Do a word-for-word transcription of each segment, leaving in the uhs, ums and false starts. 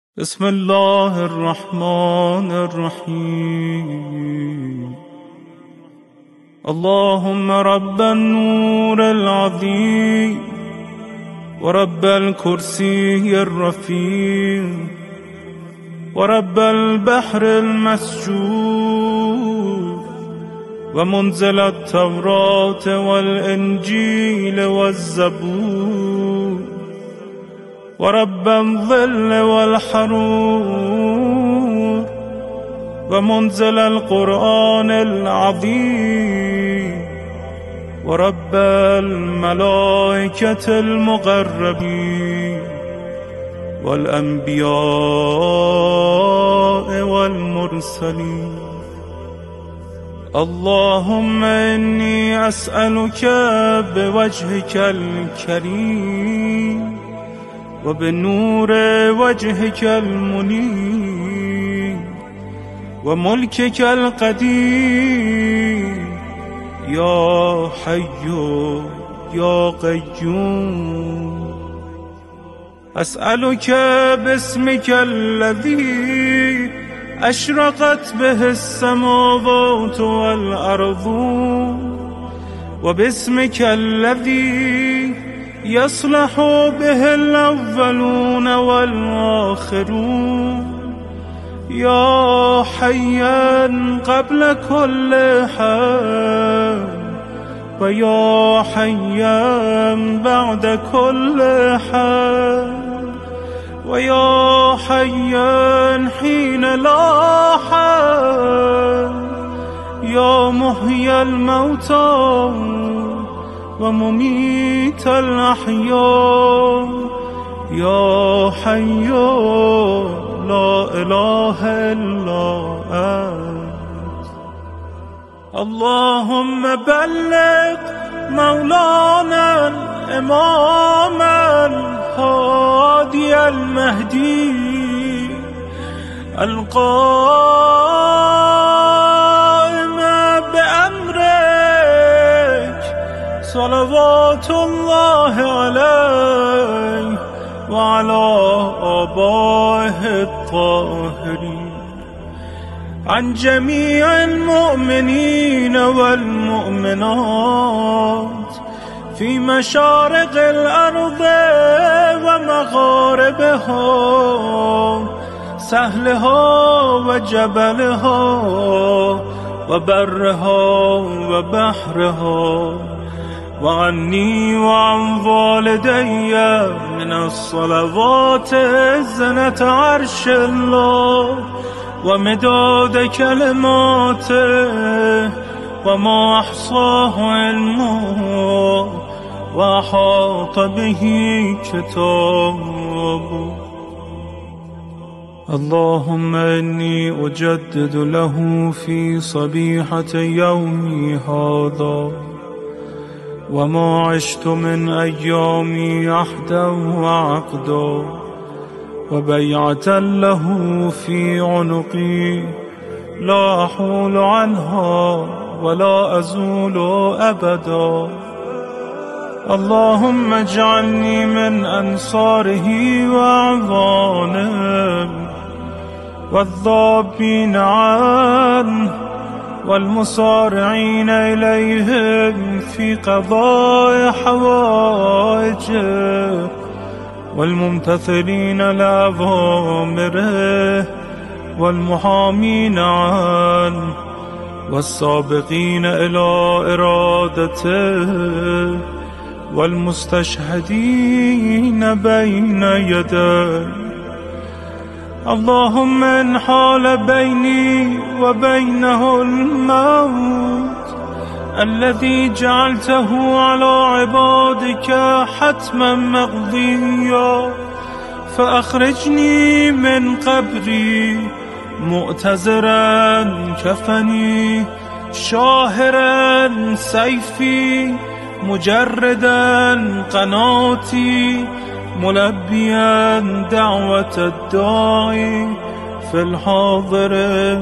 بسم الله الرحمن الرحيم. اللهم رب النور العظيم ورب الكرسي الرفيع ورب البحر المسجور ومنزل التوراة والإنجيل والزبور ورب الظل والحرور ومنزل القرآن العظيم ورب الملائكة المقربين والأنبياء والمرسلين. اللهم إني أسألك بوجهك الكريم وبنور وجهك المنير وملكك القدير يا حي يا قيوم. أسألك باسمك الذي أشرقت به السماوات والأرض وباسمك الذي يصلح به الأولون والآخرون يا حيا قبل كل حي ويا حيا بعد كل حي ويا حيا حين لا حي يا محيي الموتى ومميت الأحياء يا حي لا إله إلا أنت. اللهم بلغ مولانا الإمام الهادي المهدي القائم بأمرك صلوات الله عليه وعلى آبائه الطاهرين عن جميع المؤمنين والمؤمنات في مشارق الأرض ومغاربها سهلها وجبلها وبرها وبحرها وعني وعن والدي من الصلوات زنة عرش الله ومداد كلماته وما أحصاه علمه وأحاط به كتابه. اللهم إني أجدد له في صبيحة يومي هذا وما عشت من أيامي عهدا وعقدا وبيعة له في عنقي لا أحول عنها ولا أزول أبدا. اللهم اجعلني من أنصاره وأعوانه والذابين عنه والمصارعين إليهم في قضاء حوائجه والممتثلين لأوامره والمحامين عنه والسابقين إلى إرادته والمستشهدين بين يديه. اللهم إن حال بيني وبينه الموت الذي جعلته على عبادك حتما مقضيا فأخرجني من قبري مؤتزرا كفني شاهرا سيفي مجردا قناتي ملبيا دعوة الداعي في الحاضر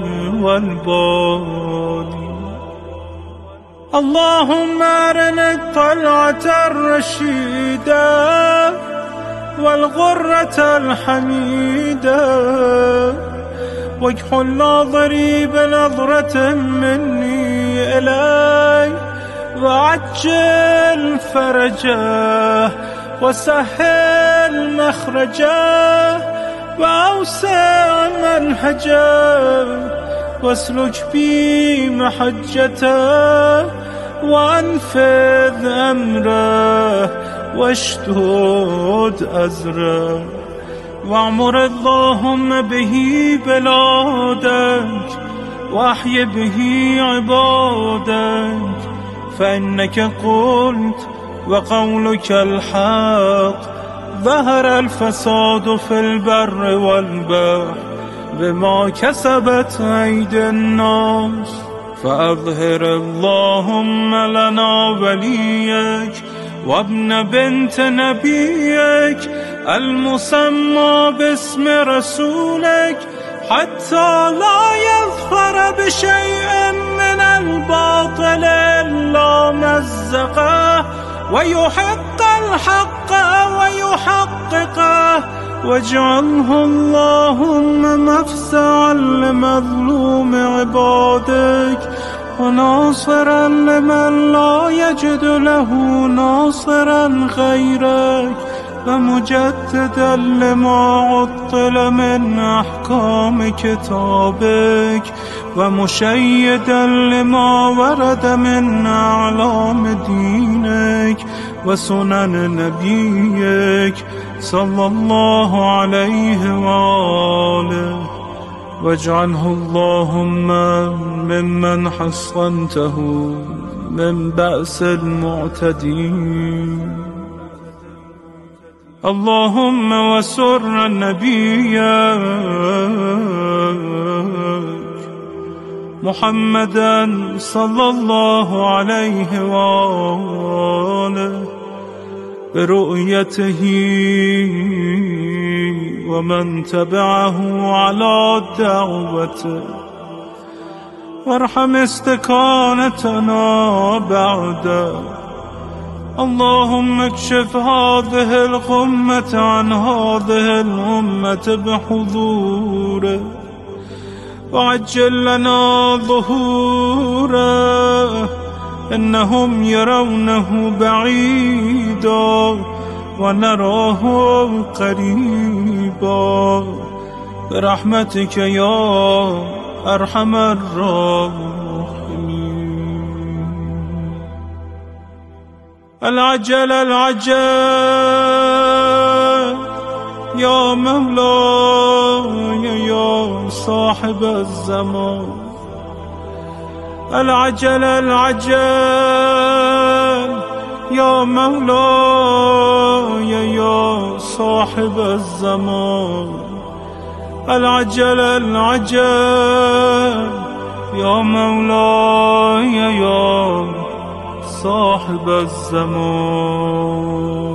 والبادي. اللهم أرنا الطلعة الرشيدة والغرة الحميدة واكحل ناظري بنظرة مني إلي وعجل فرجه وسهل مخرجه وأوسع منهجه واسلك بي محجته وأنفذ أمره واشدد أزره واعمر اللهم به بلادك واحي به عبادك فإنك قلت وقولك الحق ظهر الفساد في البر والبحر بما كسبت أيدي الناس فأظهر اللهم لنا وليك وابن بنت نبيك المسمى باسم رسولك حتى لا يظفر بشيء من الباطل إلا مزقه ويحق الحق ويحققه واجعله اللهم مفزعا لمظلوم عبادك وناصرا لمن لا يجد له ناصرا غيرك ومجددا لما عطل من أحكام كتابك ومشيدا لما ورد من أعلام دينك وسنن نبيك صلى الله عليه وآله واجعله اللهم ممن حصنته من بأس المعتدين اللهم وسر النبي محمدا صلى الله عليه وآله برؤيته ومن تبعه على دعوته وارحم استكانتنا بعده اللهم اكشف هذه الغمة عن هذه الأمة بحضوره وعجل لنا ظهوره إنهم يرونه بعيدا ونراه قريبا برحمتك يا أرحم الراحمين العجل العجل يا مولاي يا صاحب الزمان العجل العجل يا مولاي يا صاحب الزمان العجل العجل يا مولاي يا صاحب الزمان